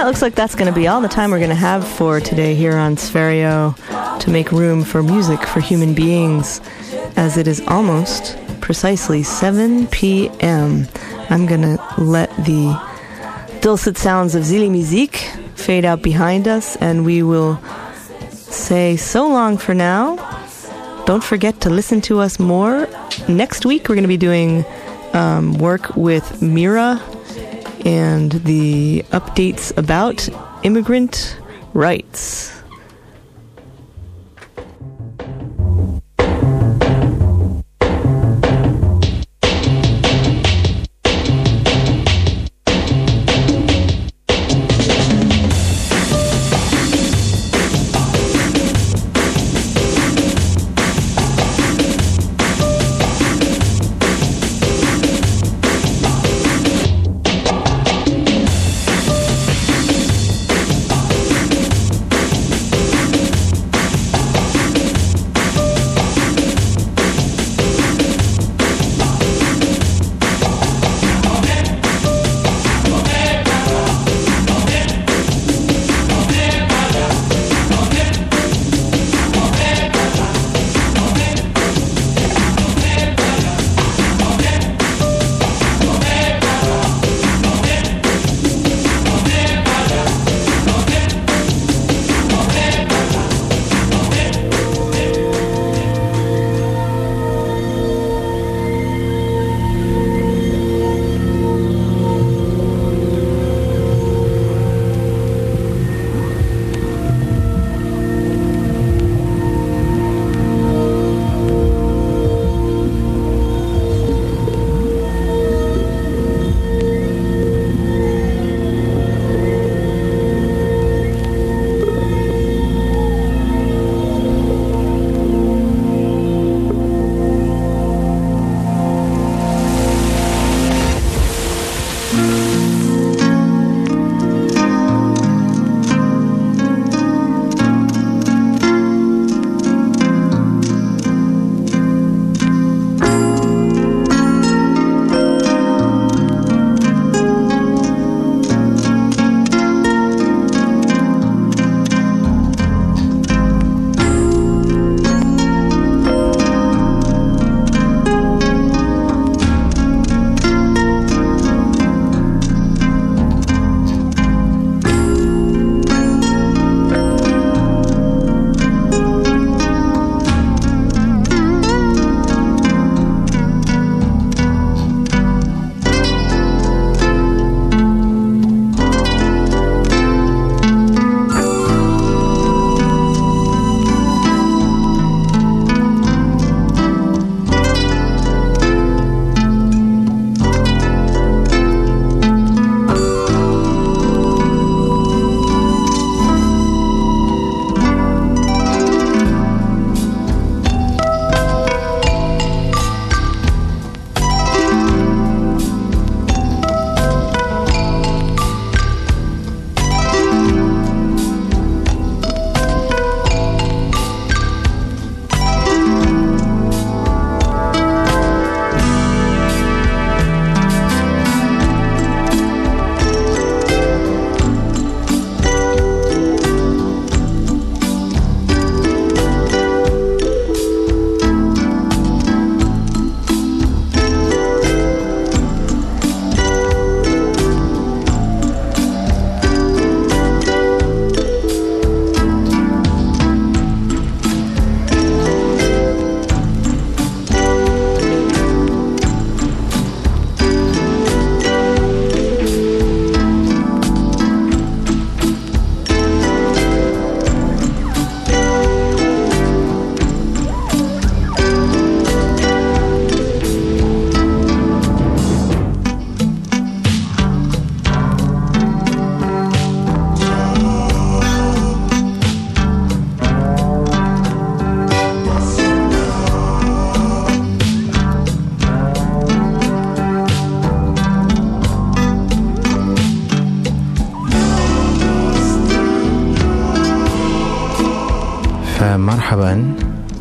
it looks like that's going to be all the time we're going to have for today here on Spherio to make room for music for human beings, as it is almost precisely 7 p.m. I'm going to let the dulcet sounds of Zili Musique fade out behind us, and we will say so long for now. Don't forget to listen to us more. Next week we're going to be doing work with Mira and the updates about immigrant rights. مرحبا.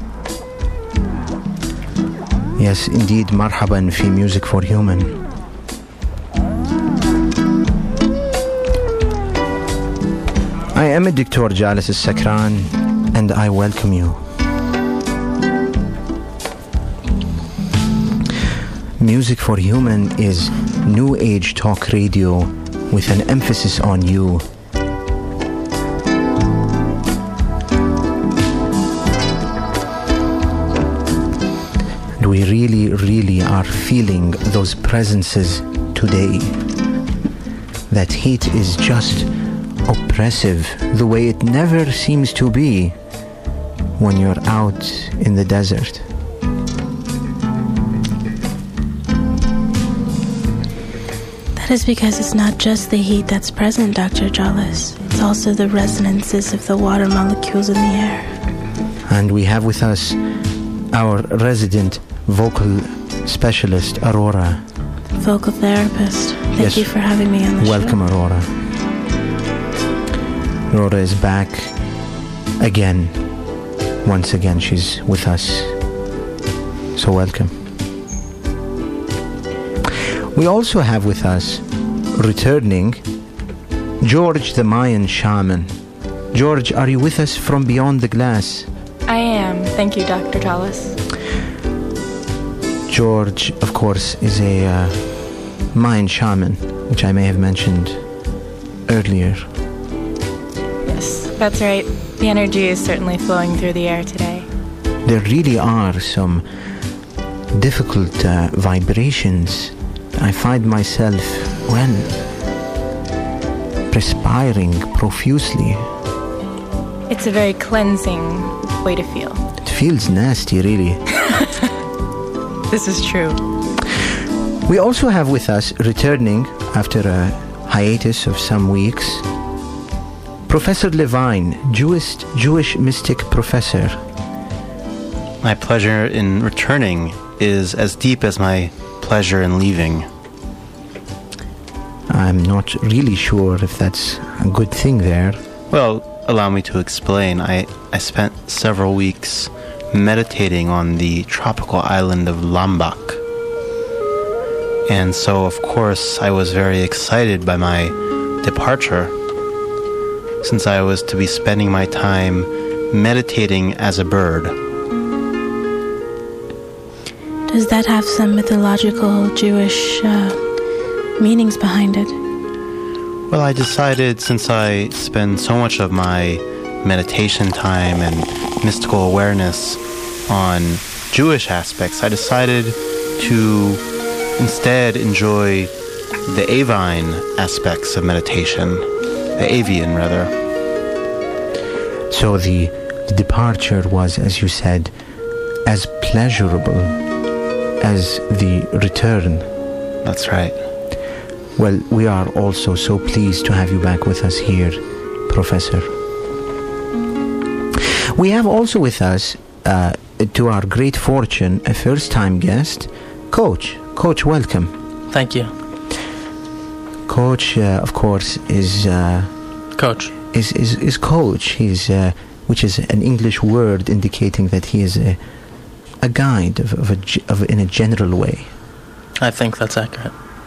Yes, indeed, مرحبا في Music for Human. I am Dr. Jalis Al-Sakran, and I welcome you. Music for Human is New Age talk radio with an emphasis on you. And we really are feeling those presences today. That heat is just oppressive, the way it never seems to be when you're out in the desert. That is because it's not just the heat that's present, Dr. Jalis. It's also the resonances of the water molecules in the air. And we have with us our resident vocal specialist, Aurora. Vocal therapist. Thank Yes. you for having me on the Welcome, show. Aurora. Aurora is back again. Once again, she's with us. So welcome. We also have with us, returning, George the Mayan shaman. George, are you with us from beyond the glass? I am. Thank you, Dr. Jalis. George, of course, is a Mayan shaman, which I may have mentioned earlier. Yes, that's right. The energy is certainly flowing through the air today. There really are some difficult vibrations. I find myself, perspiring profusely. It's a very cleansing way to feel. It feels nasty, really. This is true. We also have with us, returning after a hiatus of some weeks, Professor Levine, Jewish mystic professor. My pleasure in returning is as deep as my pleasure in leaving. I'm not really sure if that's a good thing there. Well, allow me to explain. I spent several weeks meditating on the tropical island of Lombok. And so, of course, I was very excited by my departure, since I was to be spending my time meditating as a bird. Does that have some mythological Jewish meanings behind it? Well, I decided, since I spend so much of my meditation time and mystical awareness on Jewish aspects, I decided to instead enjoy the avine aspects of meditation, the avian rather. So the departure was, as you said, as pleasurable as the return. That's right. Well, we are also so pleased to have you back with us here, Professor. We have also with us, to our great fortune, a first-time guest, Coach. Coach, welcome. Thank you. Coach, of course, is Coach. Is coach. He's which is an English word indicating that he is a guide of in a general way. I think that's accurate.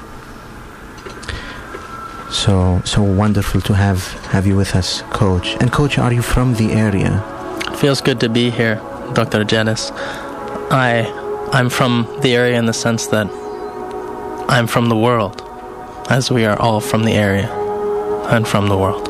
So wonderful to have you with us, Coach. And Coach, are you from the area? Feels good to be here, Dr. Janis. I'm from the area in the sense that I'm from the world, as we are all from the area and from the world.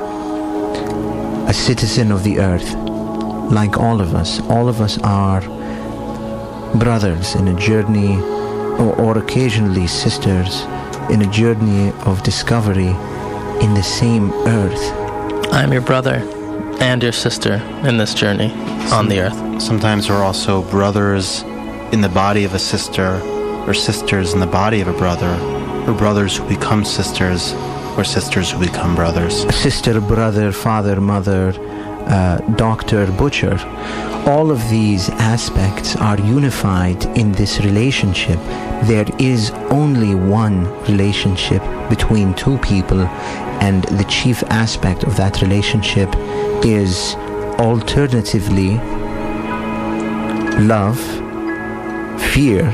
A citizen of the earth, like all of us. All of us are brothers in a journey, or occasionally sisters, in a journey of discovery in the same earth. I'm your brother and your sister in this journey on the earth. Sometimes we're also brothers in the body of a sister, or sisters in the body of a brother, or brothers who become sisters, or sisters who become brothers. Sister, brother, father, mother, doctor, butcher. All of these aspects are unified in this relationship. There is only one relationship between two people, and the chief aspect of that relationship is alternatively love, fear,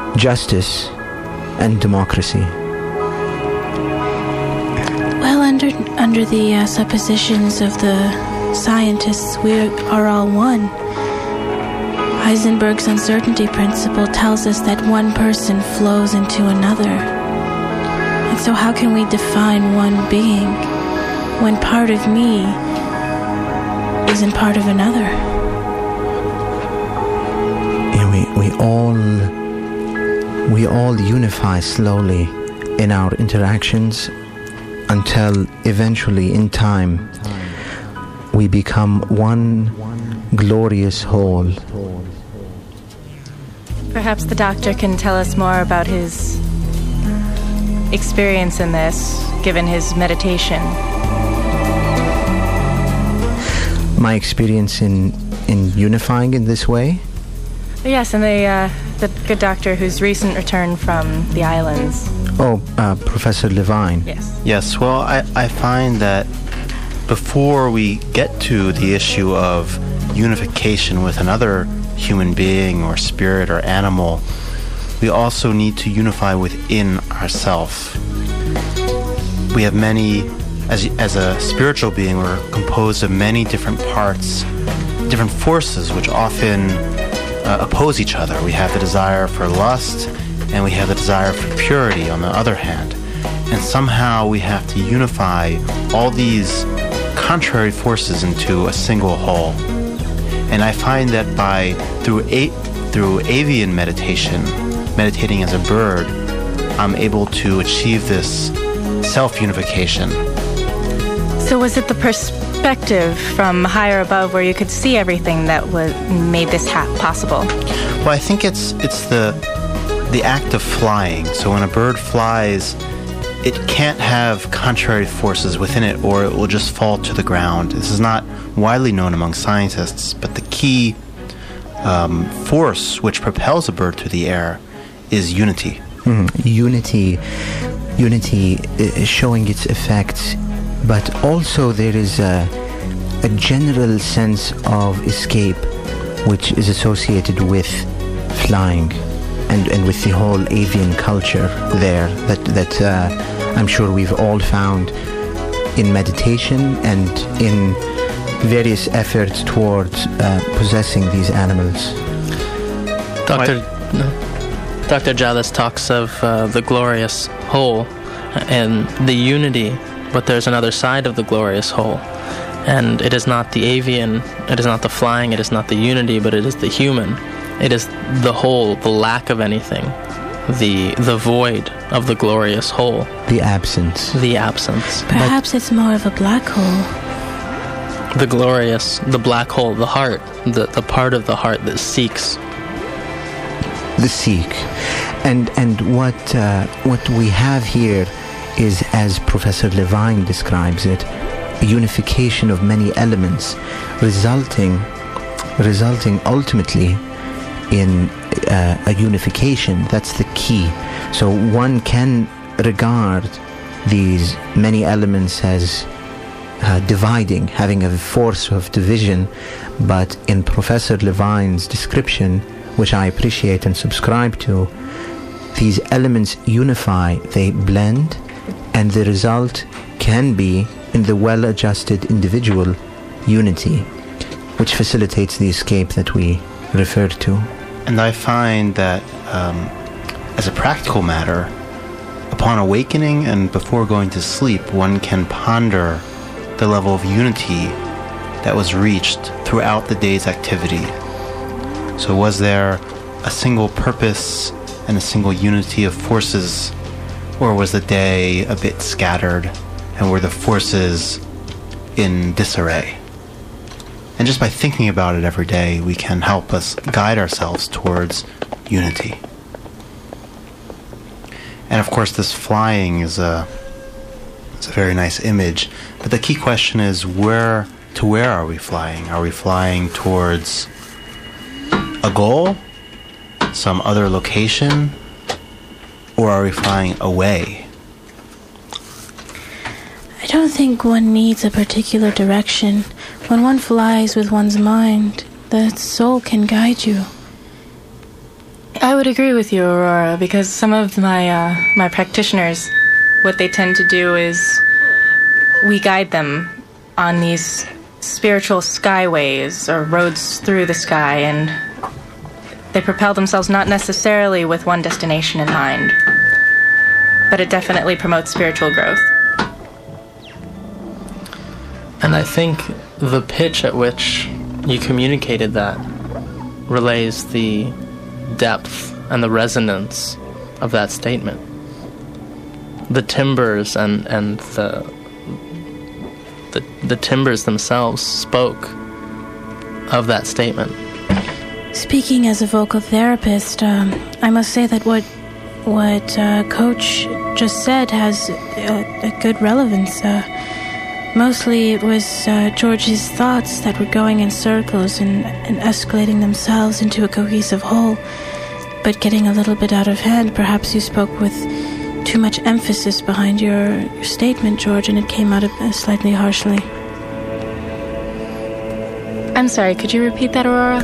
justice, and democracy. Well under the suppositions of the scientists, we are all one. Heisenberg's uncertainty principle tells us that one person flows into another. And so how can we define one being when part of me isn't part of another? We all unify slowly in our interactions until eventually in time we become one glorious whole. Perhaps the doctor can tell us more about his experience in this, given his meditation. My experience in unifying in this way? Yes, and the good doctor whose recent return from the islands. Oh, Professor Levine. Yes. Yes, well, I find that before we get to the issue of unification with another human being or spirit or animal, we also need to unify within ourselves. We have many, as a spiritual being, we're composed of many different parts, different forces which often oppose each other. We have the desire for lust and we have the desire for purity on the other hand. And somehow we have to unify all these contrary forces into a single whole. And I find that through avian meditation, meditating as a bird, I'm able to achieve this self-unification. So was it the perspective from higher above where you could see everything that made this possible? Well, I think it's the act of flying. So when a bird flies, it can't have contrary forces within it or it will just fall to the ground. This is not widely known among scientists, but the key force which propels a bird through the air is unity. Unity is showing its effects, but also there is a general sense of escape which is associated with flying and with the whole avian culture there that I'm sure we've all found in meditation and in various efforts towards possessing these animals. Dr. Jadis talks of the glorious whole and the unity, but there's another side of the glorious whole. And it is not the avian, it is not the flying, it is not the unity, but it is the human. It is the whole, the lack of anything, the void of the glorious whole. The absence. The absence. Perhaps it's more of a black hole. The glorious, the black hole, the heart, the part of the heart that seeks. The seek. And what we have here is, as Professor Levine describes it, a unification of many elements, resulting ultimately in a unification. That's the key. So one can regard these many elements as dividing, having a force of division, but in Professor Levine's description, which I appreciate and subscribe to, these elements unify, they blend, and the result can be in the well-adjusted individual unity, which facilitates the escape that we referred to. And I find that as a practical matter, upon awakening and before going to sleep, one can ponder the level of unity that was reached throughout the day's activity. So was there a single purpose and a single unity of forces, or was the day a bit scattered and were the forces in disarray? And just by thinking about it every day, we can help us guide ourselves towards unity. And of course, this flying is a very nice image. But the key question is, where are we flying? Are we flying towards a goal, some other location, or are we flying away? I don't think one needs a particular direction. When one flies with one's mind, the soul can guide you. I would agree with you, Aurora, because some of my practitioners, what they tend to do is we guide them on these spiritual skyways or roads through the sky, and they propel themselves not necessarily with one destination in mind, but it definitely promotes spiritual growth. And I think the pitch at which you communicated that relays the depth and the resonance of that statement. The timbers and the timbers themselves spoke of that statement. Speaking as a vocal therapist, I must say that what Coach just said has a good relevance. Mostly it was George's thoughts that were going in circles and escalating themselves into a cohesive whole, but getting a little bit out of hand. Perhaps you spoke with too much emphasis behind your statement, George, and it came out slightly harshly. I'm sorry, could you repeat that, Aurora?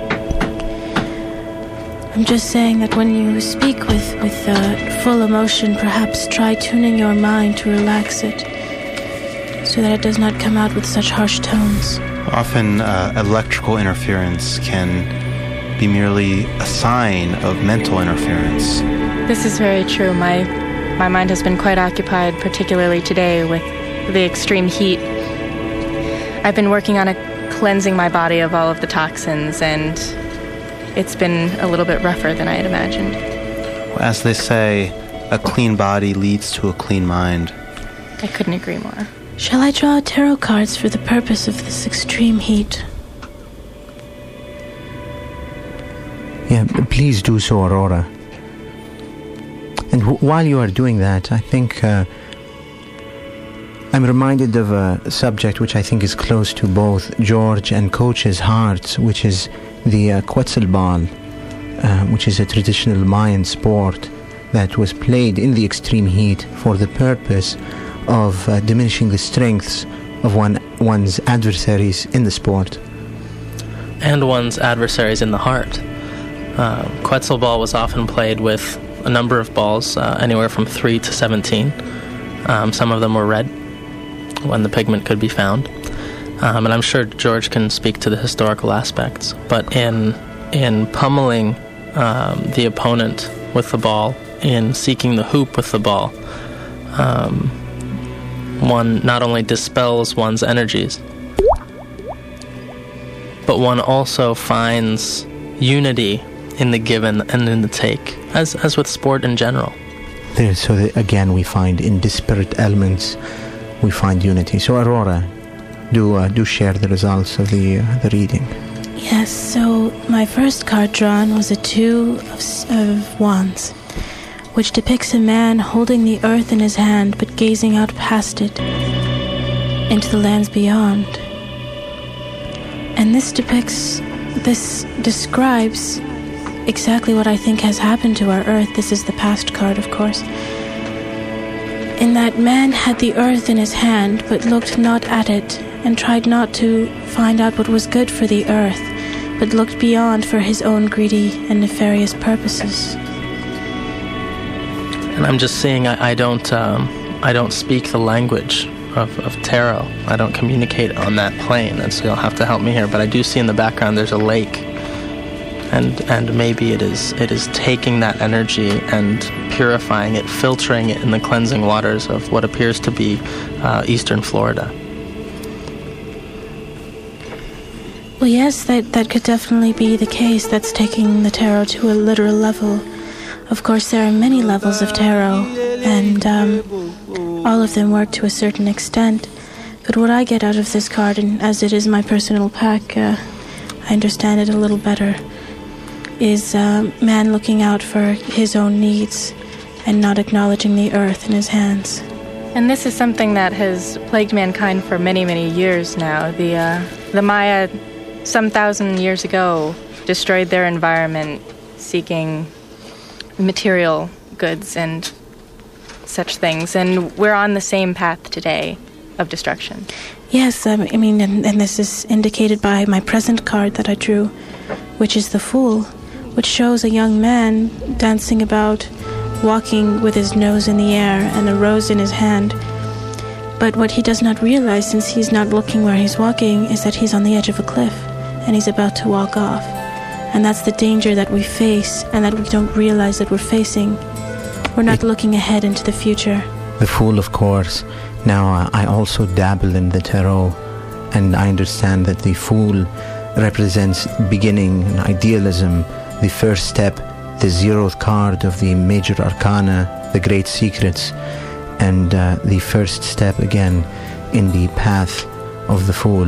I'm just saying that when you speak with full emotion, perhaps try tuning your mind to relax it, so that it does not come out with such harsh tones. Often electrical interference can be merely a sign of mental interference. This is very true. My mind has been quite occupied, particularly today, with the extreme heat. I've been working on cleansing my body of all of the toxins, and it's been a little bit rougher than I had imagined. As they say, a clean body leads to a clean mind. I couldn't agree more. Shall I draw tarot cards for the purpose of this extreme heat? Yeah, please do so, Aurora. And while you are doing that, I think I'm reminded of a subject which I think is close to both George and Coach's hearts, which is the Quetzalball, which is a traditional Mayan sport that was played in the extreme heat for the purpose of diminishing the strengths of one's adversaries in the sport. And one's adversaries in the heart. Quetzalball was often played with a number of balls, anywhere from 3 to 17. Some of them were red, when the pigment could be found. And I'm sure George can speak to the historical aspects. But in pummeling the opponent with the ball, in seeking the hoop with the ball, one not only dispels one's energies, but one also finds unity in the given and in the take, as with sport in general. Again, we find in disparate elements, we find unity. So, Aurora, do share the results of the reading. Yes, so my first card drawn was a 2 of Wands, which depicts a man holding the earth in his hand but gazing out past it into the lands beyond. And this describes exactly what I think has happened to our earth. This is the past card, of course. In that man had the earth in his hand but looked not at it and tried not to find out what was good for the earth, but looked beyond for his own greedy and nefarious purposes. And I'm just seeing I don't speak the language of tarot. I don't communicate on that plane, and so you'll have to help me here. But I do see in the background there's a lake, and maybe it is taking that energy and purifying it, filtering it in the cleansing waters of what appears to be eastern Florida. Well, yes, that could definitely be the case. That's taking the tarot to a literal level. Of course, there are many levels of tarot, and all of them work to a certain extent. But what I get out of this card, and as it is my personal pack, I understand it a little better, is man looking out for his own needs and not acknowledging the earth in his hands. And this is something that has plagued mankind for many, many years now. The Maya, some thousand years ago, destroyed their environment seeking material goods and such things, and we're on the same path today of destruction. Yes, I mean, and this is indicated by my present card that I drew, which is the Fool, which shows a young man dancing about, walking with his nose in the air and a rose in his hand. But what he does not realize, since he's not looking where he's walking, is that he's on the edge of a cliff and he's about to walk off. And that's the danger that we face and that we don't realize that we're facing. We're not looking ahead into the future. The Fool, of course. Now, I also dabble in the tarot, and I understand that the Fool represents beginning and idealism, the first step, the 0th card of the major arcana, the great secrets, and the first step again in the path of the Fool.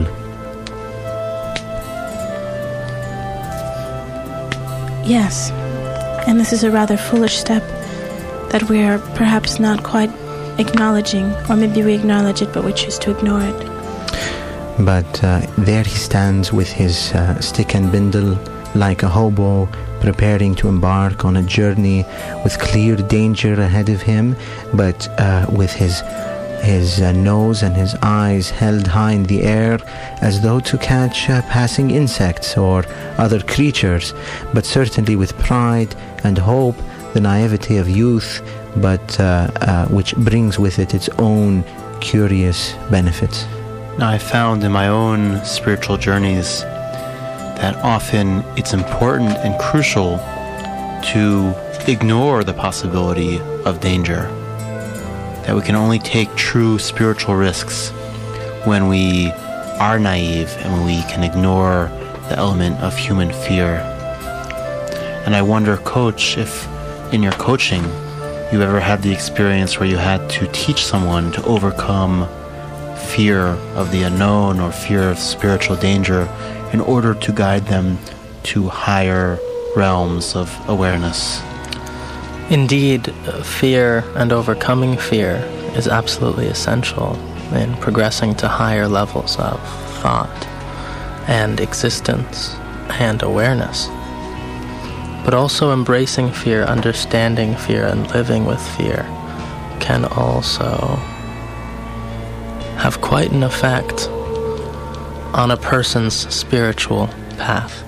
Yes, and this is a rather foolish step that we are perhaps not quite acknowledging, or maybe we acknowledge it but we choose to ignore it. But there he stands with his stick and bindle, like a hobo, preparing to embark on a journey with clear danger ahead of him, but with his nose and his eyes held high in the air, as though to catch passing insects or other creatures, but certainly with pride and hope, the naivety of youth, but which brings with it its own curious benefits. Now, I found in my own spiritual journeys that often it's important and crucial to ignore the possibility of danger. That we can only take true spiritual risks when we are naive and when we can ignore the element of human fear. And I wonder, Coach, if in your coaching you ever had the experience where you had to teach someone to overcome fear of the unknown or fear of spiritual danger in order to guide them to higher realms of awareness. Indeed, fear and overcoming fear is absolutely essential in progressing to higher levels of thought and existence and awareness. But also embracing fear, understanding fear, and living with fear can also have quite an effect on a person's spiritual path.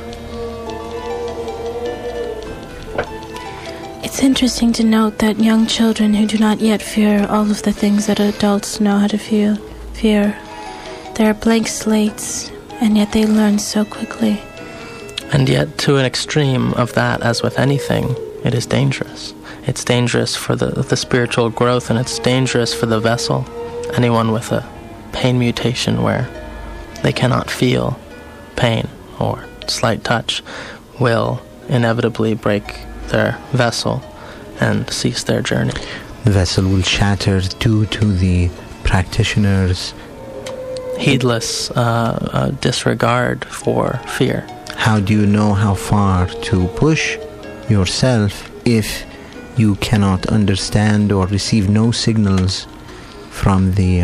It's interesting to note that young children who do not yet fear all of the things that adults know how to fear, they're blank slates, and yet they learn so quickly. And yet, to an extreme of that, as with anything, it is dangerous. It's dangerous for the spiritual growth, and it's dangerous for the vessel. Anyone with a pain mutation where they cannot feel pain or slight touch will inevitably break their vessel and cease their journey. The vessel will shatter due to the practitioner's heedless disregard for fear. How do you know how far to push yourself if you cannot understand or receive no signals from the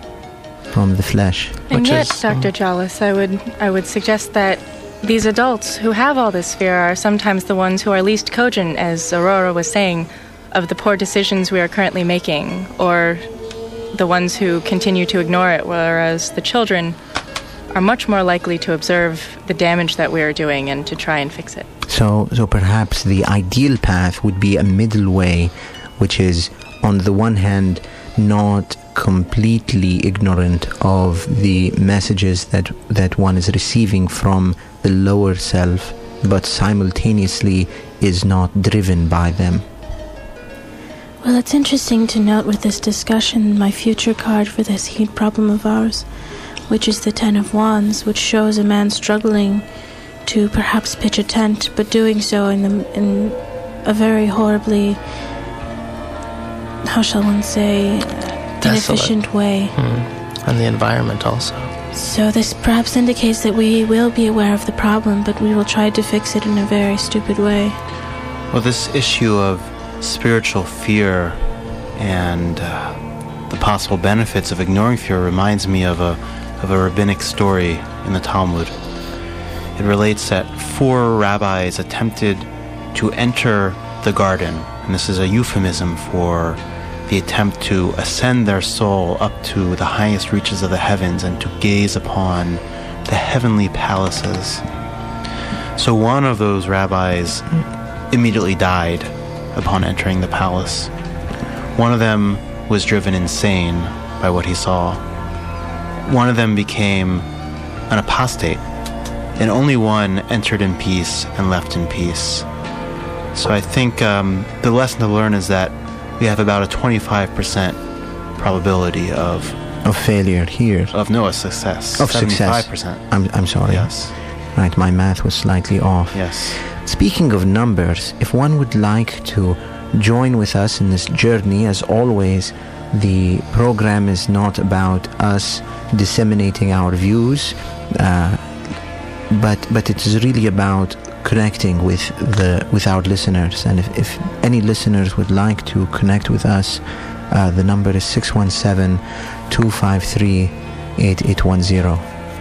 flesh? And yet, Dr. Jolles, I would suggest that these adults who have all this fear are sometimes the ones who are least cogent, as Aurora was saying, of the poor decisions we are currently making, or the ones who continue to ignore it, whereas the children are much more likely to observe the damage that we are doing and to try and fix it. So perhaps the ideal path would be a middle way, which is, on the one hand, not completely ignorant of the messages that one is receiving from the lower self, but simultaneously is not driven by them. Well, it's interesting to note with this discussion my future card for this heat problem of ours, which is the Ten of Wands, which shows a man struggling to perhaps pitch a tent, but doing so in a very horribly, how shall one say, inefficient way. And the environment also. So this perhaps indicates that we will be aware of the problem, but we will try to fix it in a very stupid way. Well, this issue of spiritual fear and the possible benefits of ignoring fear reminds me of a rabbinic story in the Talmud. It relates that 4 rabbis attempted to enter the garden, and this is a euphemism for the attempt to ascend their soul up to the highest reaches of the heavens and to gaze upon the heavenly palaces. So one of those rabbis immediately died upon entering the palace. One of them was driven insane by what he saw. One of them became an apostate, and only one entered in peace and left in peace. So I think the lesson to learn is that we have about a 25% probability of failure here. A success. Of 75%. Success. I'm sorry. Yes. Right, my math was slightly off. Yes. Speaking of numbers, if one would like to join with us in this journey, as always, the program is not about us disseminating our views, but it is really about connecting with our listeners. And if any listeners would like to connect with us, the number is 617-253-8810.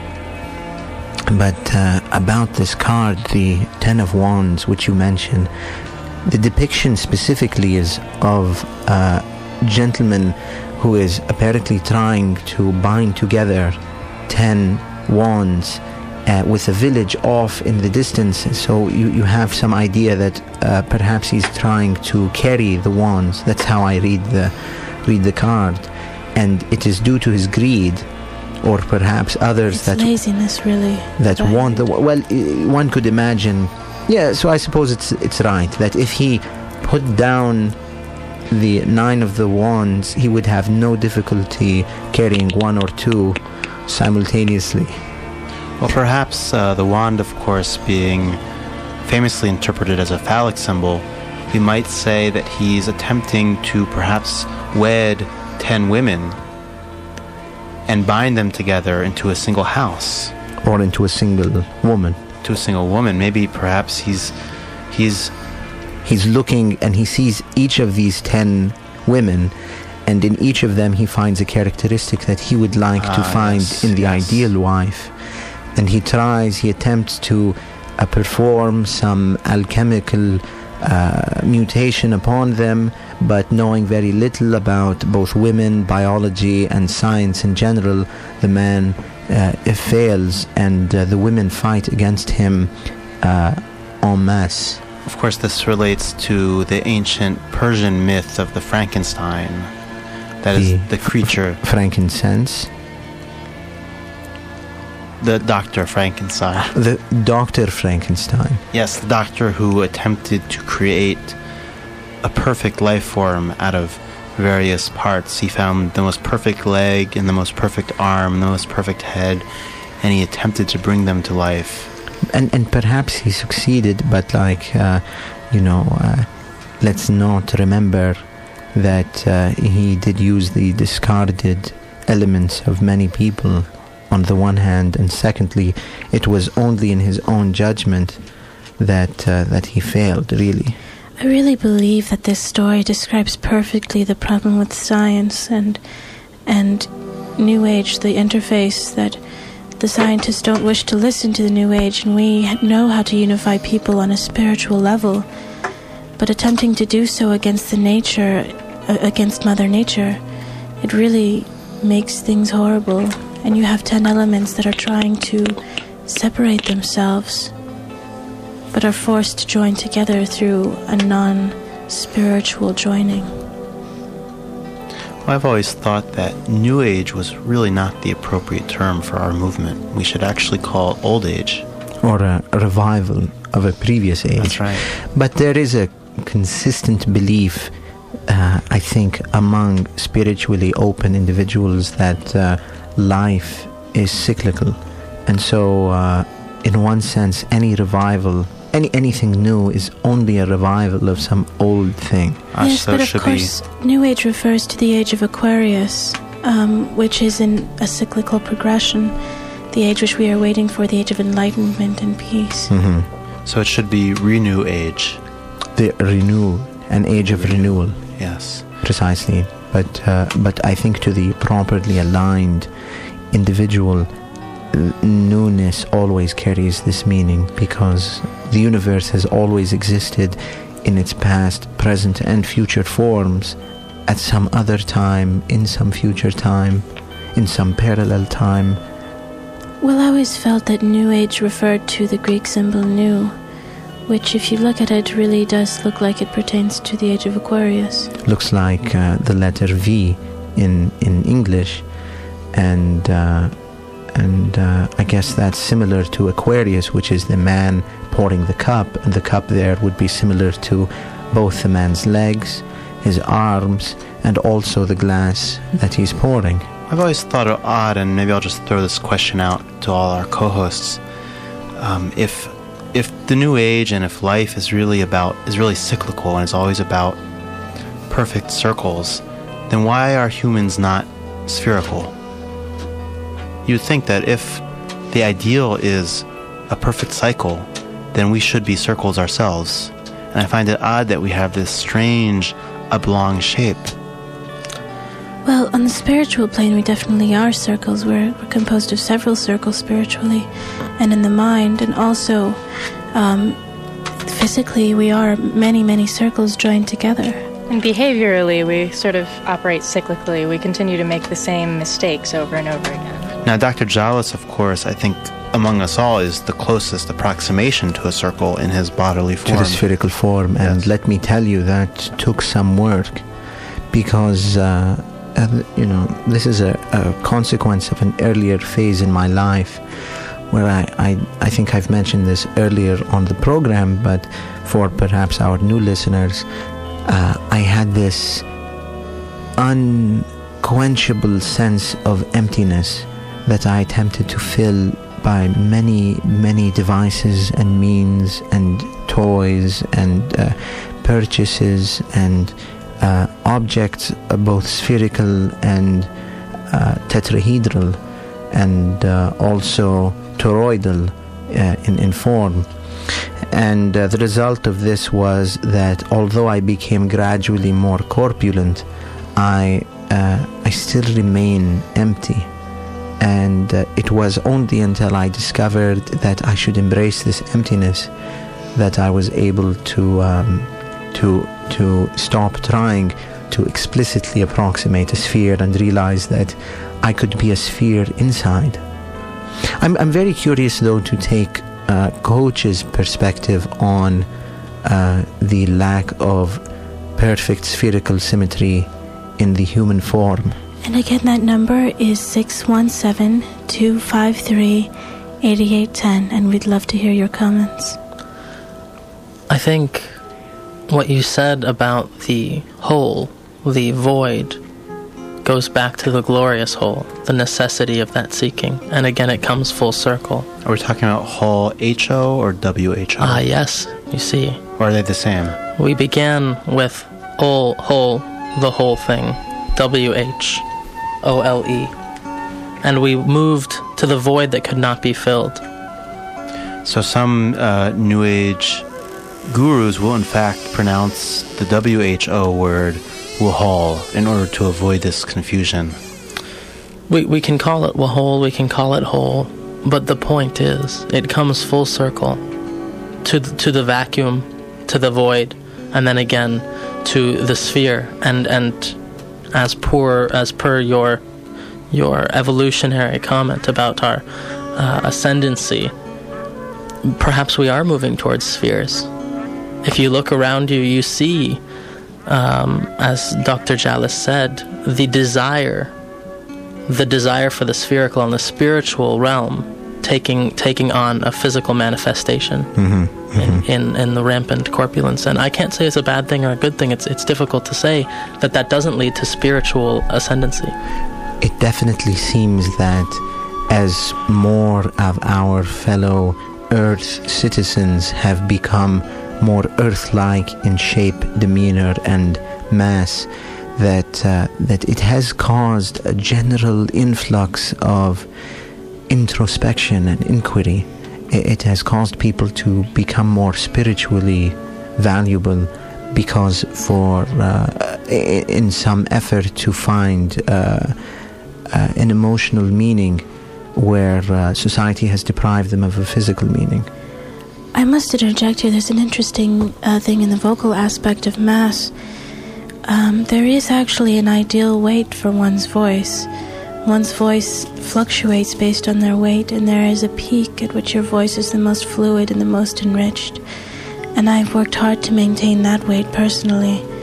But about this card, the Ten of Wands, which you mentioned, the depiction specifically is of a gentleman who is apparently trying to bind together 10 wands with a village off in the distance. So you have some idea that perhaps he's trying to carry the wands. That's how I read the card. And it is due to his greed, or perhaps others it's laziness, really. That want the one could imagine. Yeah, so I suppose it's right that if he put down the 9 of the wands, he would have no difficulty carrying 1 or 2 simultaneously. Well, perhaps the wand, of course, being famously interpreted as a phallic symbol, we might say that he's attempting to perhaps wed 10 women and bind them together into a single house. Or into a single woman. To a single woman. Maybe perhaps he's looking and he sees each of these 10 women, and in each of them he finds a characteristic that he would like to find in the ideal wife. And he attempts to perform some alchemical mutation upon them, but knowing very little about both women, biology, and science in general, the man fails, and the women fight against him en masse. Of course, this relates to the ancient Persian myth of the Frankenstein. That is the creature. Frankincense. The Dr. Frankenstein. The Dr. Frankenstein. Yes, the doctor who attempted to create a perfect life form out of various parts. He found the most perfect leg and the most perfect arm, the most perfect head, and he attempted to bring them to life. And perhaps he succeeded, but let's not remember that he did use the discarded elements of many people on the one hand, and secondly, it was only in his own judgment that he failed, really. I really believe that this story describes perfectly the problem with science and New Age, the interface that the scientists don't wish to listen to the New Age, and we know how to unify people on a spiritual level, but attempting to do so against against Mother Nature, it really makes things horrible. And you have 10 elements that are trying to separate themselves, but are forced to join together through a non-spiritual joining. Well, I've always thought that New Age was really not the appropriate term for our movement. We should actually call it Old Age. Or a revival of a previous age. That's right. But there is a consistent belief, I think, among spiritually open individuals that life is cyclical, and so in one sense any revival, anything new is only a revival of some old thing. Yes, but of course New Age refers to the age of Aquarius, which is in a cyclical progression, the age which we are waiting for, the age of enlightenment and peace. Mm-hmm. So it should be Renew Age. An age of renewal. Yes, precisely. But I think to the properly aligned individual, newness always carries this meaning, because the universe has always existed in its past, present, and future forms at some other time, in some future time, in some parallel time. Well, I always felt that New Age referred to the Greek symbol Nu, which, if you look at it, really does look like it pertains to the age of Aquarius. Looks like the letter V in English, and I guess that's similar to Aquarius, which is the man pouring the cup, and the cup there would be similar to both the man's legs, his arms, and also the glass that he's pouring. I've always thought it odd, and maybe I'll just throw this question out to all our co-hosts. If the New Age and if life is really cyclical and is always about perfect circles, then why are humans not spherical? You'd think that if the ideal is a perfect cycle, then we should be circles ourselves. And I find it odd that we have this strange oblong shape. Well, on the spiritual plane, we definitely are circles. We're composed of several circles spiritually and in the mind, and also physically we are many, many circles joined together. And behaviorally, we sort of operate cyclically. We continue to make the same mistakes over and over again. Now, Dr. Djalis, of course, I think among us all is the closest approximation to a circle in his bodily form. To the spherical form. Yes. And let me tell you, that took some work, because this is a consequence of an earlier phase in my life, where I think I've mentioned this earlier on the program, but for perhaps our new listeners, I had this unquenchable sense of emptiness that I attempted to fill by many, many devices and means and toys and purchases and objects, both spherical and tetrahedral, and also toroidal in form. And the result of this was that although I became gradually more corpulent, I still remain empty. And it was only until I discovered that I should embrace this emptiness that I was able to stop trying to explicitly approximate a sphere and realize that I could be a sphere inside. I'm very curious, though, to take Coach's perspective on the lack of perfect spherical symmetry in the human form. And again, that number is 617-253-8810, and we'd love to hear your comments. I think what you said about the whole, the void, goes back to the glorious whole, the necessity of that seeking. And again, it comes full circle. Are we talking about whole H-O or W-H-O? Ah, yes, you see. Or are they the same? We began with whole, the whole thing, W-H-O-L-E. And we moved to the void that could not be filled. So some New Age gurus will in fact pronounce the W-H-O word Wahal in order to avoid this confusion. We can call it Wahal, we can call it whole, but the point is, it comes full circle to the vacuum, to the void, and then again to the sphere. And as per your evolutionary comment about our ascendancy, perhaps we are moving towards spheres. If you look around you, you see, as Dr. Djalis said, the desire for the spherical and the spiritual realm taking on a physical manifestation in the rampant corpulence. And I can't say it's a bad thing or a good thing. It's difficult to say that doesn't lead to spiritual ascendancy. It definitely seems that as more of our fellow Earth citizens have become more Earth-like in shape, demeanor, and mass, that it has caused a general influx of introspection and inquiry. It has caused people to become more spiritually valuable, because in some effort to find an emotional meaning where society has deprived them of a physical meaning. I must interject here. There's an interesting thing in the vocal aspect of Mass. There is actually an ideal weight for one's voice. One's voice fluctuates based on their weight, and there is a peak at which your voice is the most fluid and the most enriched. And I've worked hard to maintain that weight personally.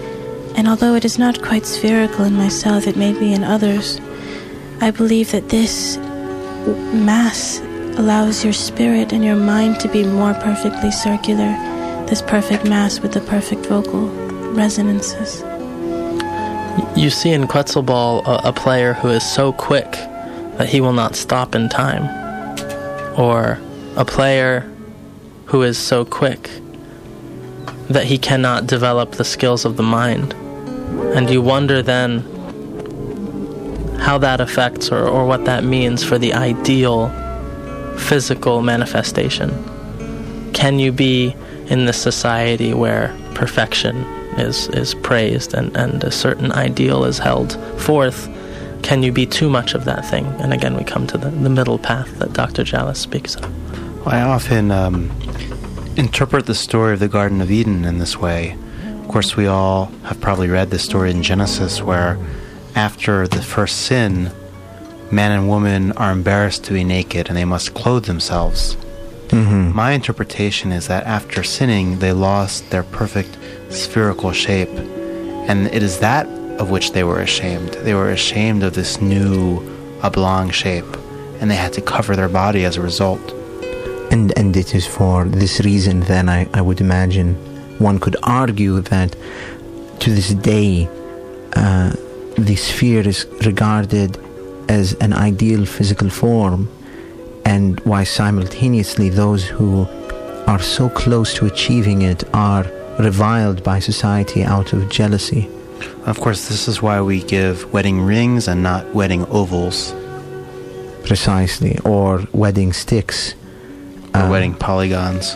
And although it is not quite spherical in myself, it may be in others, I believe that this Mass allows your spirit and your mind to be more perfectly circular, this perfect Mass with the perfect vocal resonances. You see in Quetzalball a player who is so quick that he will not stop in time, or a player who is so quick that he cannot develop the skills of the mind. And you wonder then how that affects or what that means for the ideal physical manifestation. Can you be in this society where perfection is praised and a certain ideal is held forth? Can you be too much of that thing? And again, we come to the middle path that Dr. Jallis speaks of. Well, I often interpret the story of the Garden of Eden in this way. Of course, we all have probably read the story in Genesis where after the first sin, man and woman are embarrassed to be naked and they must clothe themselves. Mm-hmm. My interpretation is that after sinning, they lost their perfect spherical shape. And it is that of which they were ashamed. They were ashamed of this new oblong shape, and they had to cover their body as a result. And it is for this reason then I would imagine one could argue that to this day the sphere is regarded as an ideal physical form, and why simultaneously those who are so close to achieving it are reviled by society out of jealousy. Of course, this is why we give wedding rings and not wedding ovals. Precisely, or wedding sticks. Or wedding polygons.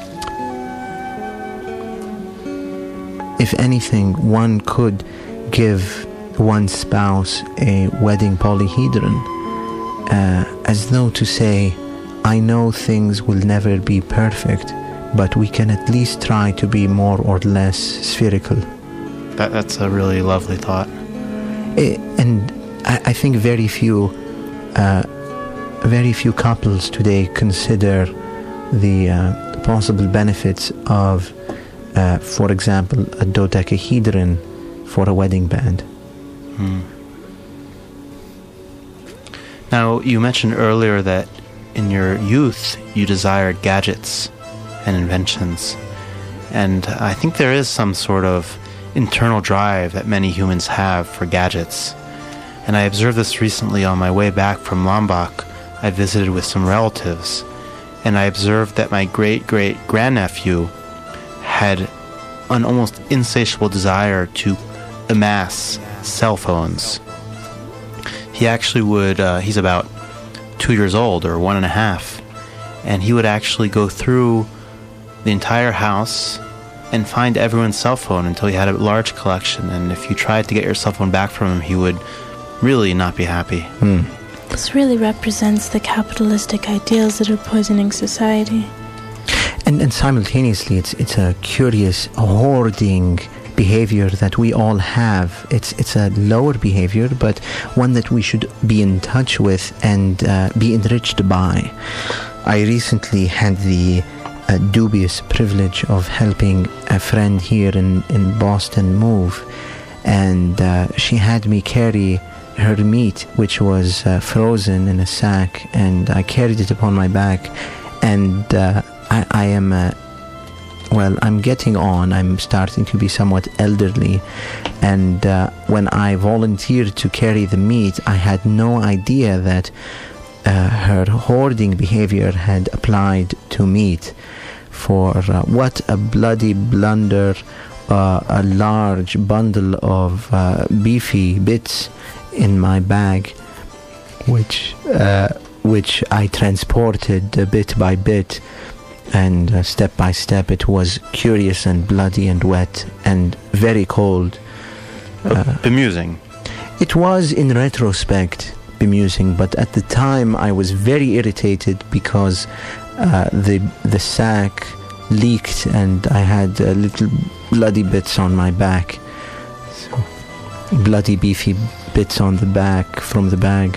If anything, one could give one's spouse a wedding polyhedron, as though to say, I know things will never be perfect, but we can at least try to be more or less spherical. That's a really lovely thought. And I think very few couples today consider the possible benefits of, for example, a dodecahedron for a wedding band. Now, you mentioned earlier that in your youth you desired gadgets and inventions, and I think there is some sort of internal drive that many humans have for gadgets. And I observed this recently on my way back from Lombok. I visited with some relatives, and I observed that my great-great-grandnephew had an almost insatiable desire to amass cell phones. He actually would, he's about 2 years old, or 1.5, and he would actually go through the entire house and find everyone's cell phone until he had a large collection, and if you tried to get your cell phone back from him, he would really not be happy. This really represents the capitalistic ideals that are poisoning society. And simultaneously, it's a curious hoarding behavior that we all have. It's a lower behavior, but one that we should be in touch with and be enriched by. I recently had the dubious privilege of helping a friend here in Boston move, and she had me carry her meat, which was frozen in a sack, and I carried it upon my back, and I am I'm getting on. I'm starting to be somewhat elderly, and when I volunteered to carry the meat, I had no idea that her hoarding behavior had applied to meat. For what a bloody blunder, a large bundle of beefy bits in my bag, which I transported bit by bit, and step by step. It was curious and bloody and wet and very cold. Bemusing. It was, in retrospect, bemusing, but at the time I was very irritated because the sack leaked and I had little bloody bits on my back. So, bloody beefy bits on the back from the bag.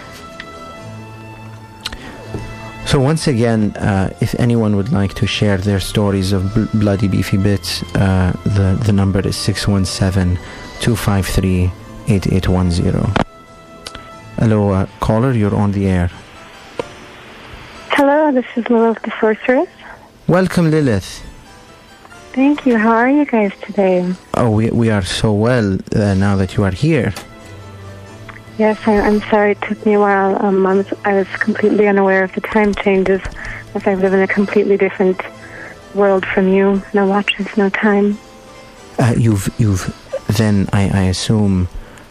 So once again, if anyone would like to share their stories of bloody beefy bits, the number is 617 253-8810. Hello, caller, you're on the air. Hello, this is Lilith the Sorceress. Welcome, Lilith. Thank you. How are you guys today? Oh, we are so well now that you are here. Yes, I'm sorry it took me a while. I was completely unaware of the time changes, as I live in a completely different world from you. No watches, no time. You've then, I assume,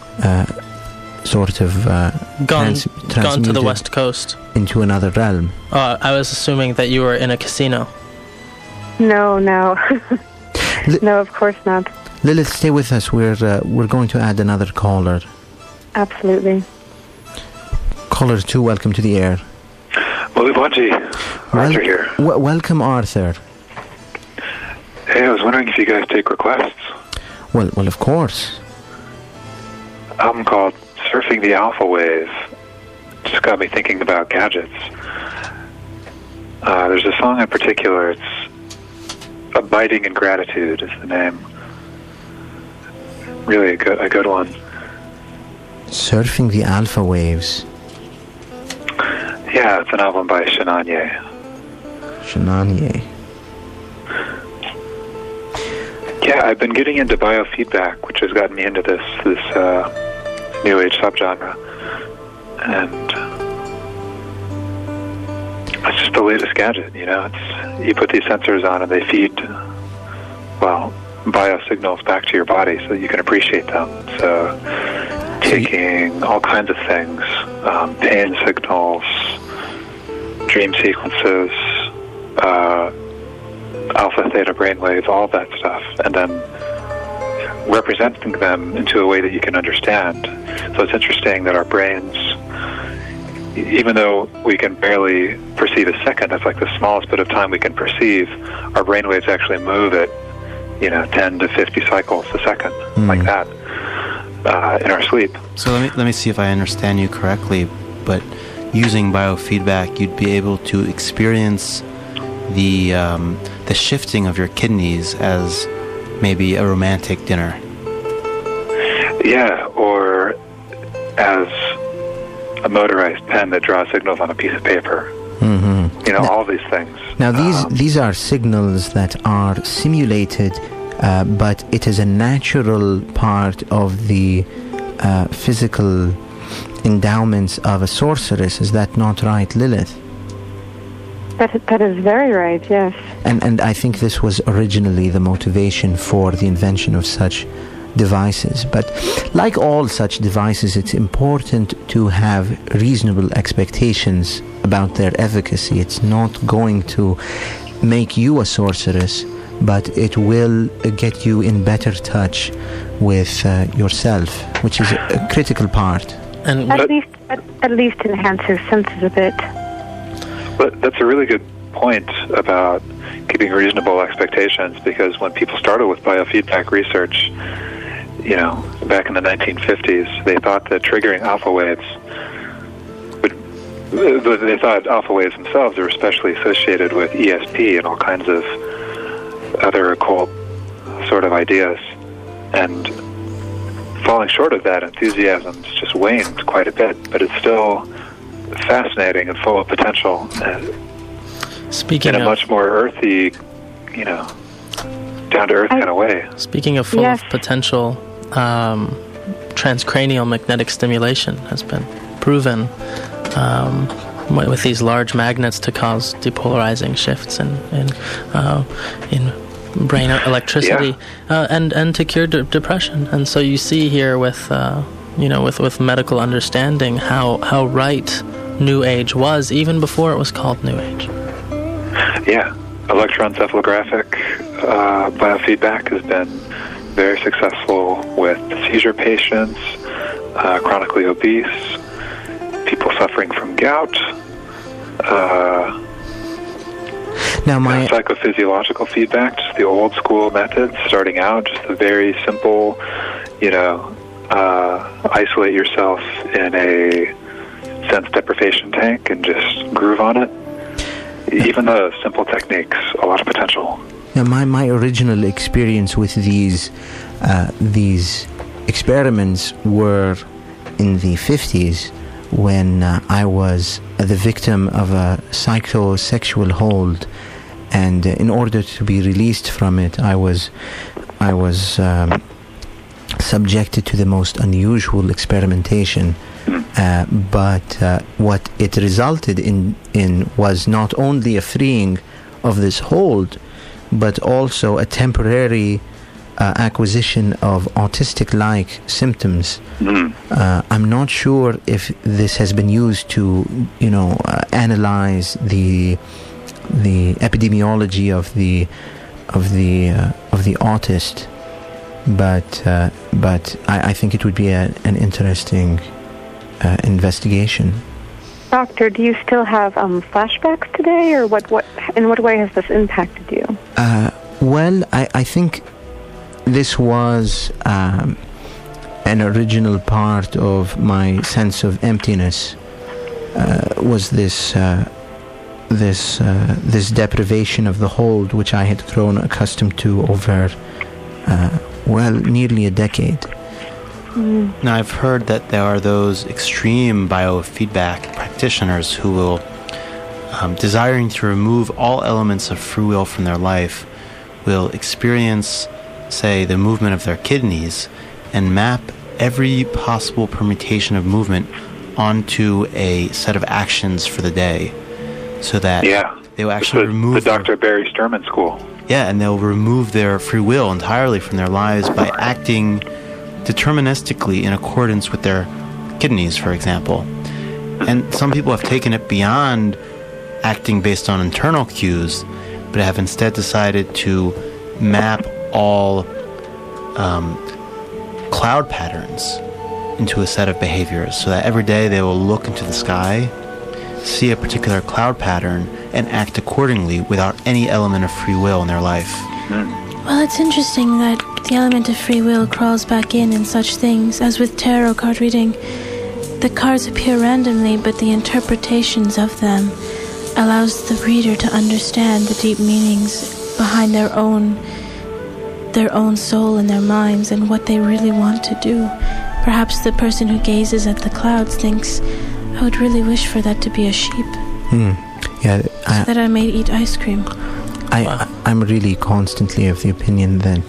sort of gone to the West Coast. Into another realm. I was assuming that you were in a casino. No. No, of course not. Lilith, stay with us. We're going to add another caller. Absolutely. Caller 2, welcome to the air. Malibanji, Arthur here. Welcome, Arthur. Hey, I was wondering if you guys take requests. Well, of course. Album called Surfing the Alpha Wave. Just got me thinking about gadgets. There's a song in particular. It's Abiding in Gratitude is the name. Really a good one. Surfing the Alpha Waves. Yeah, it's an album by Shananye. Yeah, I've been getting into biofeedback, which has gotten me into this new age subgenre. And it's just the latest gadget, you know. You put these sensors on and they feed, biosignals back to your body so that you can appreciate them. So taking all kinds of things, pain signals, dream sequences, alpha, theta brainwaves, all that stuff, and then representing them into a way that you can understand. So it's interesting that our brains, even though we can barely perceive a second, that's like the smallest bit of time we can perceive, our brainwaves actually move at 10 to 50 cycles a second, like that, in our sleep. So let me see if I understand you correctly, but using biofeedback, you'd be able to experience the shifting of your kidneys as maybe a romantic dinner. Yeah, or as a motorized pen that draws signals on a piece of paper. Mm-hmm. All these things. Now, these are signals that are simulated, but it is a natural part of the physical endowments of a sorceress. Is that not right, Lilith? That is very right, yes. And I think this was originally the motivation for the invention of such devices. But like all such devices, it's important to have reasonable expectations about their efficacy. It's not going to make you a sorceress, but it will get you in better touch with yourself, which is a critical part. And at least enhance your senses a bit. But that's a really good point about keeping reasonable expectations, because when people started with biofeedback research, back in the 1950s, they thought that triggering alpha waves they thought alpha waves themselves were especially associated with ESP and all kinds of other occult sort of ideas. And falling short of that, enthusiasm's just waned quite a bit, but it's still fascinating and full of potential. In a much more earthy, down-to-earth kind of way. Speaking of full of potential, transcranial magnetic stimulation has been proven with these large magnets to cause depolarizing shifts in brain electricity, and to cure depression. And so you see here with medical understanding how right New Age was even before it was called New Age. Yeah, electroencephalographic biofeedback has been very successful with seizure patients, chronically obese, people suffering from gout, psychophysiological feedback, just the old school methods, starting out, just a very simple, isolate yourself in a sense deprivation tank and just groove on it. Even the simple techniques, a lot of potential. Now, my original experience with these experiments were in the 50s when I was the victim of a psychosexual hold, and in order to be released from it, I was subjected to the most unusual experimentation. But what it resulted in was not only a freeing of this hold, but also a temporary acquisition of autistic-like symptoms. I'm not sure if this has been used to, analyze the epidemiology of the autist, but I think it would be an interesting investigation. Doctor, do you still have flashbacks today, or in what way has this impacted you? Well, I think this was an original part of my sense of emptiness. Was this deprivation of the hold, which I had grown accustomed to over nearly a decade. Now, I've heard that there are those extreme biofeedback practitioners who will, desiring to remove all elements of free will from their life, will experience, say, the movement of their kidneys and map every possible permutation of movement onto a set of actions for the day, so that they will actually remove the Dr. Barry Sturman school. Yeah, and they'll remove their free will entirely from their lives by acting deterministically in accordance with their kidneys, for example. And some people have taken it beyond acting based on internal cues, but have instead decided to map all cloud patterns into a set of behaviors, so that every day they will look into the sky, see a particular cloud pattern, and act accordingly without any element of free will in their life. Well, it's interesting that the element of free will crawls back in such things as with tarot card reading. The cards appear randomly, but the interpretations of them allows the reader to understand the deep meanings behind their own soul and their minds and what they really want to do. Perhaps the person who gazes at the clouds thinks, I would really wish for that to be a sheep. Yeah, so that I may eat ice cream. I'm really constantly of the opinion that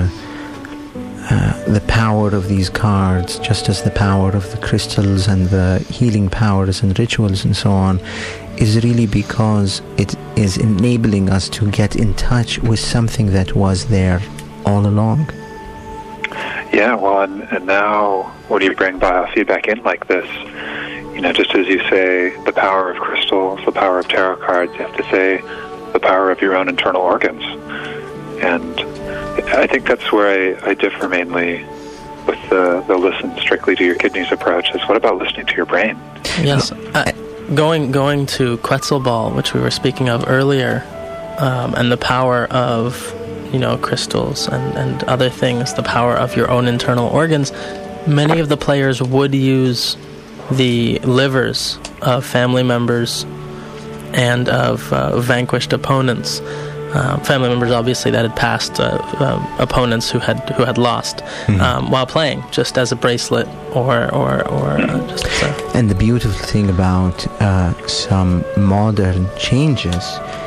the power of these cards, just as the power of the crystals and the healing powers and rituals and so on, is really because it is enabling us to get in touch with something that was there all along. Yeah, well, and now when you bring biofeedback in like this, just as you say the power of crystals, the power of tarot cards, you have to say the power of your own internal organs. And I think that's where I differ mainly with the listen strictly to your kidneys approach, is what about listening to your brain? Yes. Going to Quetzalball, which we were speaking of earlier, and the power of crystals and other things, the power of your own internal organs, many of the players would use the livers of family members and of vanquished opponents. Family members, obviously, that had passed, opponents who had lost, while playing, just as a bracelet or just as a... And the beautiful thing about some modern changes,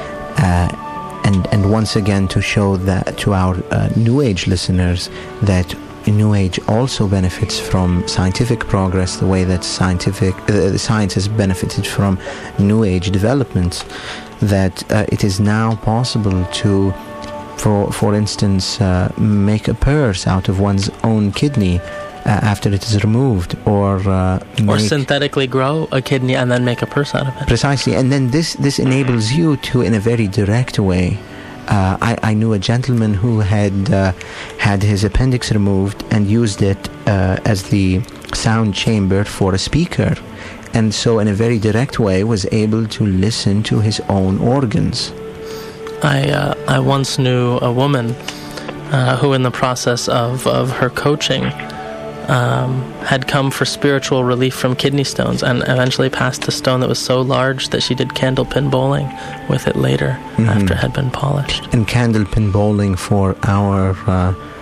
and once again to show that to our New Age listeners that New Age also benefits from scientific progress the way that science has benefited from New Age developments, that it is now possible to, for instance, make a purse out of one's own kidney after it is removed, or synthetically grow a kidney and then make a purse out of it. Precisely, and then this enables you to, in a very direct way. I knew a gentleman who had his appendix removed and used it as the sound chamber for a speaker, and so in a very direct way was able to listen to his own organs. I once knew a woman who, in the process of her coaching, had come for spiritual relief from kidney stones, and eventually passed a stone that was so large that she did candlepin bowling with it later after it had been polished. And candlepin bowling, for our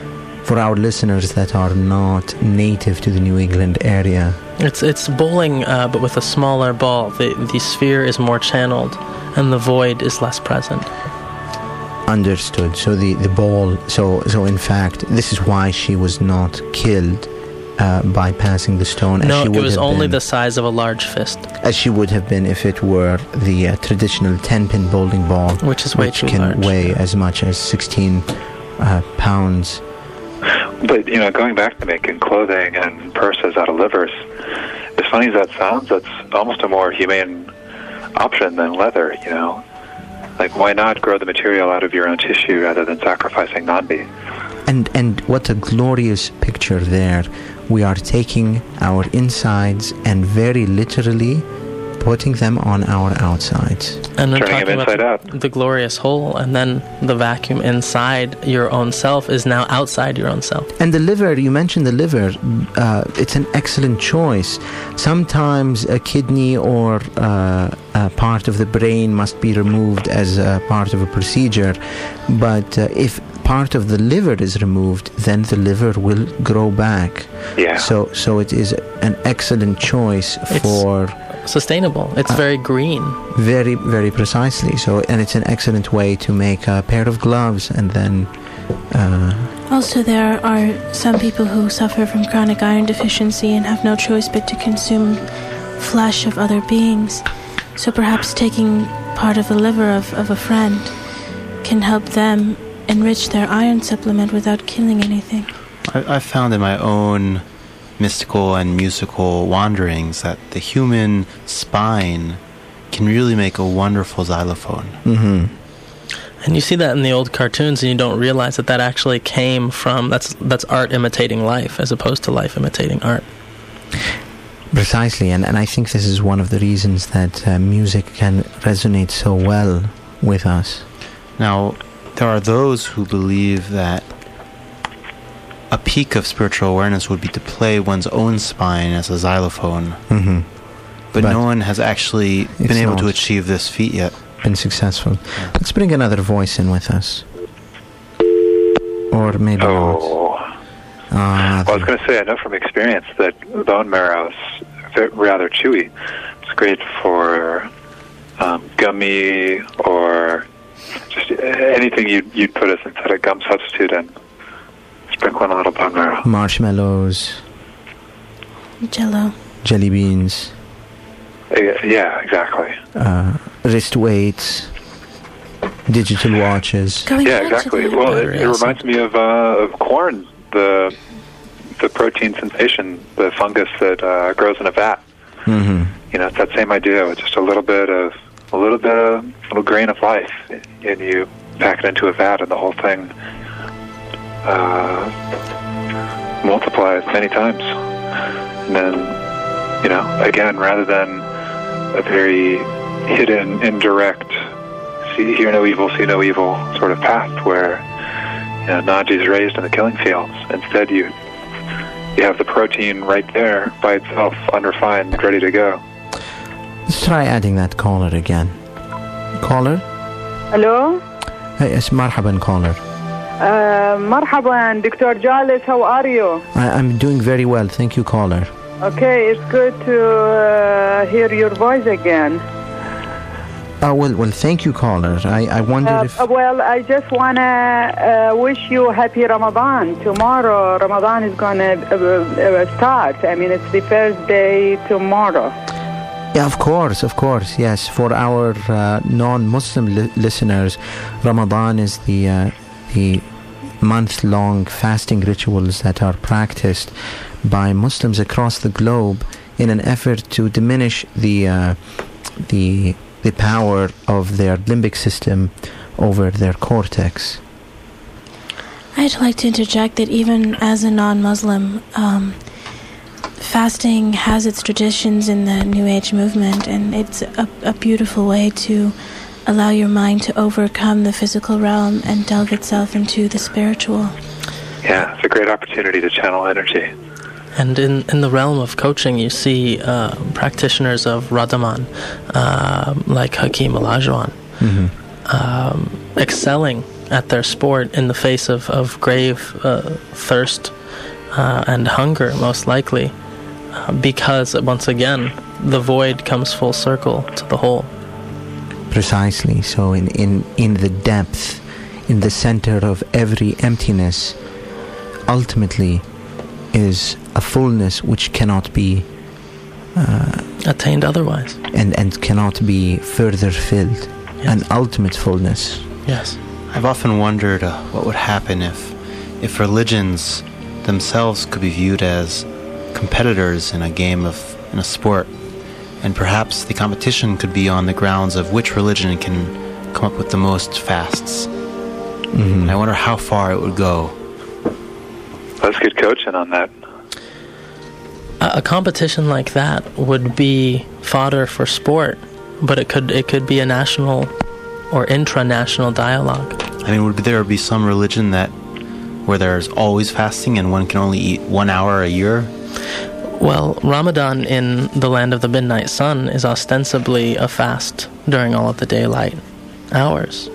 For our listeners that are not native to the New England area. It's bowling, but with a smaller ball. The sphere is more channeled, and the void is less present. Understood. So the ball. So in fact, this is why she was not killed by passing the stone. No, it was only the size of a large fist. As she would have been if it were the traditional 10-pin bowling ball, which is way too large. Which can weigh as much as 16 pounds. But, going back to making clothing and purses out of livers, as funny as that sounds, that's almost a more humane option than leather, Like, why not grow the material out of your own tissue rather than sacrificing non-meat? And what a glorious picture there. We are taking our insides and very literally putting them on our outsides. And then turning them inside out. The glorious whole, and then the vacuum inside your own self is now outside your own self. And the liver, you mentioned the liver, it's an excellent choice. Sometimes a kidney or a part of the brain must be removed as a part of a procedure, but if part of the liver is removed, then the liver will grow back. Yeah. So it is an excellent choice for... sustainable. It's very green. Very, very precisely. So, and it's an excellent way to make a pair of gloves, and then... Also, there are some people who suffer from chronic iron deficiency and have no choice but to consume flesh of other beings. So perhaps taking part of the liver of a friend can help them enrich their iron supplement without killing anything. I've found in my own mystical and musical wanderings that the human spine can really make a wonderful xylophone. Mm-hmm. And you see that in the old cartoons, and you don't realize that actually came from that's art imitating life as opposed to life imitating art. Precisely, and I think this is one of the reasons that music can resonate so well with us. Now, there are those who believe that a peak of spiritual awareness would be to play one's own spine as a xylophone. Mm-hmm. But no one has actually been able to achieve this feat yet. Been successful. Yeah. Let's bring another voice in with us. Or maybe not. I was going to say, I know from experience that bone marrow is rather chewy. It's great for gummy or just anything you'd put a synthetic gum substitute in. Sprinkle in a little bone marrow. Marshmallows. Jello. Jelly beans. Yeah, exactly. Wrist weights. Digital watches. Yeah, exactly. Well, it reminds me of corn, the protein sensation, the fungus that grows in a vat. Mm-hmm. It's that same idea with just a little grain of life, and you pack it into a vat, and the whole thing multiplies many times. And then, again, rather than a very hidden, indirect, hear no evil, see no evil sort of path where Naji is raised in the killing fields. Instead, you have the protein right there by itself, unrefined, ready to go. Let's try adding that caller again. Caller? Hello? Hey, it's marhaban, caller. Marhaban, Dr. Jalis, how are you? I'm doing very well, thank you, caller. Okay, it's good to hear your voice again. Well, thank you, caller. I wondered if... Well, I just want to wish you happy Ramadan. Tomorrow, Ramadan is going to start. I mean, it's the first day tomorrow. Yeah, of course, yes. For our non-Muslim listeners, Ramadan is the month-long fasting rituals that are practiced by Muslims across the globe in an effort to diminish the power of their limbic system over their cortex. I'd like to interject that even as a non-Muslim, fasting has its traditions in the New Age movement, and it's a beautiful way to allow your mind to overcome the physical realm and delve itself into the spiritual. Yeah, it's a great opportunity to channel energy. And in the realm of coaching, you see practitioners of Radhaman, like Hakeem Olajuwon, excelling at their sport in the face of grave thirst and hunger, most likely, because, once again, the void comes full circle to the whole. Precisely. So in the depth, in the center of every emptiness, ultimately is a fullness which cannot be attained otherwise, and cannot be further filled. Yes. An ultimate fullness. Yes. I've often wondered what would happen if religions themselves could be viewed as competitors in a sport, and perhaps the competition could be on the grounds of which religion can come up with the most fasts. Mm-hmm. And I wonder how far it would go. That's good coaching on that. A competition like that would be fodder for sport, but it could be a national or intranational dialogue. I mean, would there be some religion where there's always fasting and one can only eat 1 hour a year? Well, Ramadan in the land of the midnight sun is ostensibly a fast during all of the daylight hours.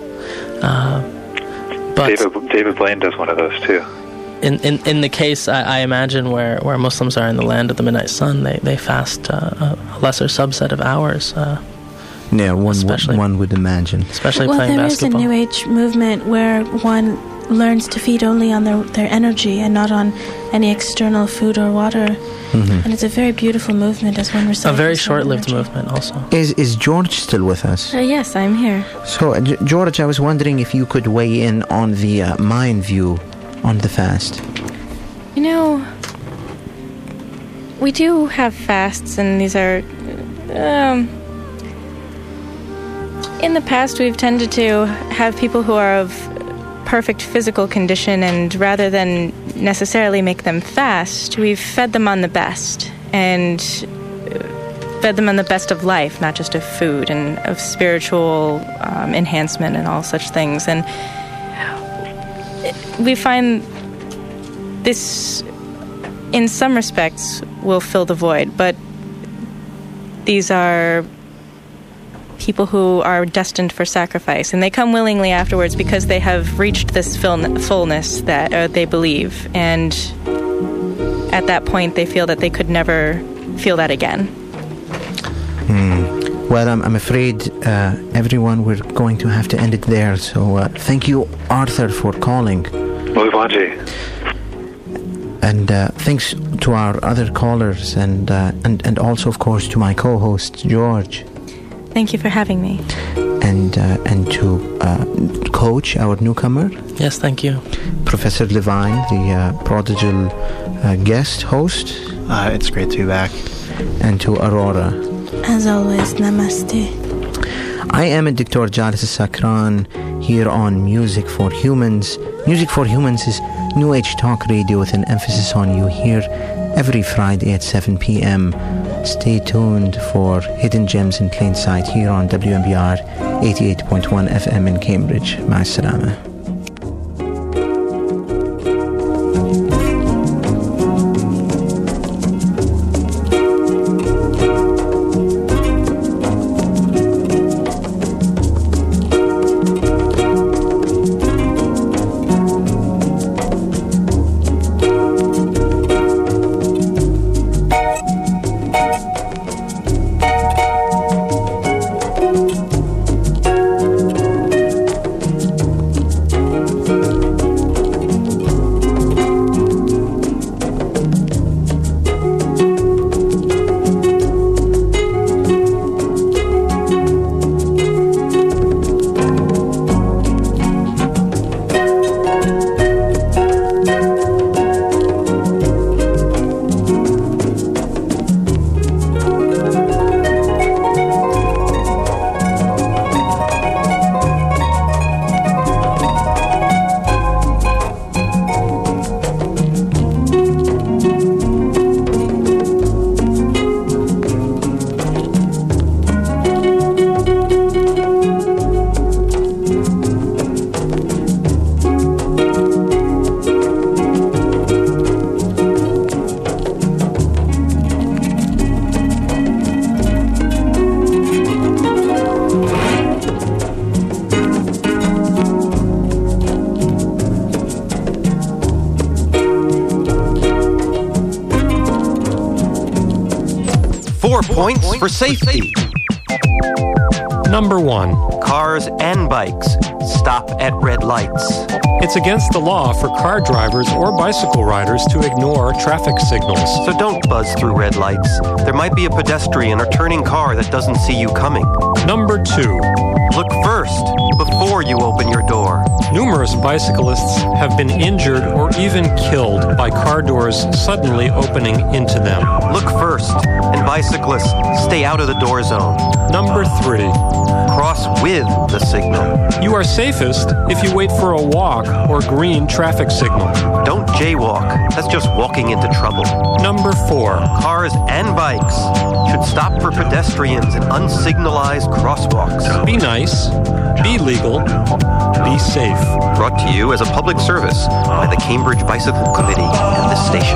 But David Blaine does one of those too. In the case, I imagine, where Muslims are in the land of the midnight sun, they fast a lesser subset of hours. One would imagine. Especially well, playing there basketball. is a New Age movement where one learns to feed only on their energy and not on any external food or water. Mm-hmm. And it's a very beautiful movement as one recites. A very short-lived movement also. Is George still with us? Yes, I'm here. So, George, I was wondering if you could weigh in on the Mayan view on the fast. You know, we do have fasts, and these are... in the past, we've tended to have people who are of perfect physical condition, and rather than necessarily make them fast, we've fed them on the best, and fed them on the best of life, not just of food, and of spiritual enhancement and all such things. And we find this, in some respects, will fill the void, but these are people who are destined for sacrifice, and they come willingly afterwards because they have reached this fullness that they believe, and at that point they feel that they could never feel that again. Well, I'm afraid, everyone, we're going to have to end it there, so thank you, Arthur, for calling. Mulivanji. And thanks to our other callers, and also, of course, to my co-host, George. Thank you for having me. And to Coach, our newcomer. Yes, thank you. Professor Levine, the prodigal guest host. It's great to be back. And to Aurora. As always, namaste. I am Dr. Jalis Sakran here on Music for Humans. Music for Humans is New Age talk radio with an emphasis on you here every Friday at 7 p.m. Stay tuned for Hidden Gems in Plain Sight here on WMBR 88.1 FM in Cambridge. Ma'as salama. Points for safety. Number 1. Cars and bikes stop at red lights. It's against the law for car drivers or bicycle riders to ignore traffic signals. So don't buzz through red lights. There might be a pedestrian or turning car that doesn't see you coming. Number 2. Look first before you open your door. Numerous bicyclists have been injured or even killed by car doors suddenly opening into them. Look first, and bicyclists, stay out of the door zone. Number 3. Cross with the signal. You are safest if you wait for a walk or green traffic signal. Don't jaywalk. That's just walking into trouble. Number 4. Cars and bikes should stop for pedestrians in unsignalized crosswalks. Be nice, be legal, be safe. Brought to you as a public service by the Cambridge Bicycle Committee and this station.